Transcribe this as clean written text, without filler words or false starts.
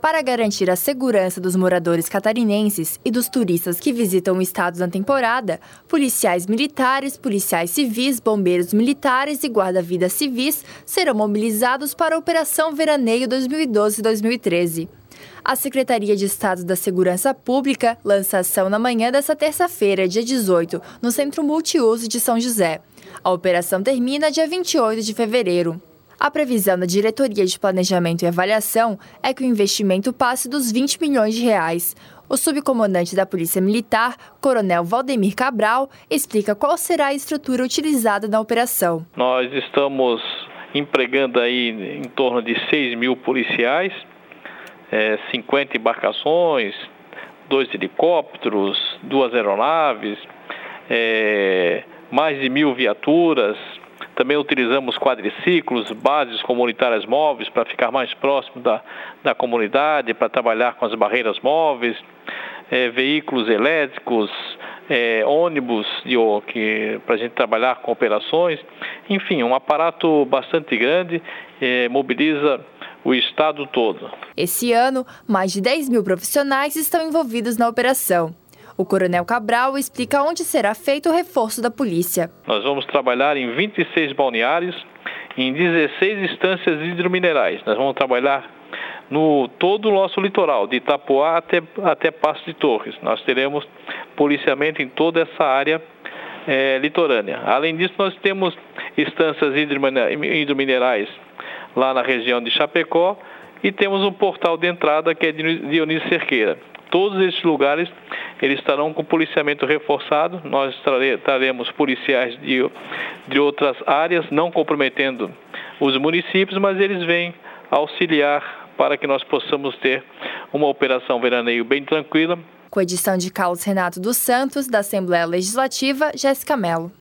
Para garantir a segurança dos moradores catarinenses e dos turistas que visitam o estado na temporada, policiais militares, policiais civis, bombeiros militares e guarda-vidas civis serão mobilizados para a Operação Veraneio 2012-2013. A Secretaria de Estado da Segurança Pública lança ação na manhã desta terça-feira, dia 18, no Centro Multiuso de São José. A operação termina dia 28 de fevereiro. A previsão da Diretoria de Planejamento e Avaliação é que o investimento passe dos 20 milhões de reais. O subcomandante da Polícia Militar, Coronel Valdemir Cabral, explica qual será a estrutura utilizada na operação. Nós estamos empregando aí em torno de 6 mil policiais, 50 embarcações, 2 helicópteros, 2 aeronaves, mais de 1.000 viaturas. Também utilizamos quadriciclos, bases comunitárias móveis para ficar mais próximo da comunidade, para trabalhar com as barreiras móveis, veículos elétricos, ônibus para a gente trabalhar com operações. Enfim, um aparato bastante grande, mobiliza o estado todo. Esse ano, mais de 10 mil profissionais estão envolvidos na operação. O Coronel Cabral explica onde será feito o reforço da polícia. Nós vamos trabalhar em 26 balneários, em 16 instâncias hidrominerais. Nós vamos trabalhar no todo o nosso litoral, de Itapoá até Passo de Torres. Nós teremos policiamento em toda essa área litorânea. Além disso, nós temos instâncias hidrominerais lá na região de Chapecó e temos um portal de entrada que é de Dionísio Cerqueira. Todos esses lugares eles estarão com policiamento reforçado. Nós traremos policiais de outras áreas, não comprometendo os municípios, mas eles vêm auxiliar para que nós possamos ter uma operação veraneio bem tranquila. Com edição de Carlos Renato dos Santos, da Assembleia Legislativa, Jéssica Mello.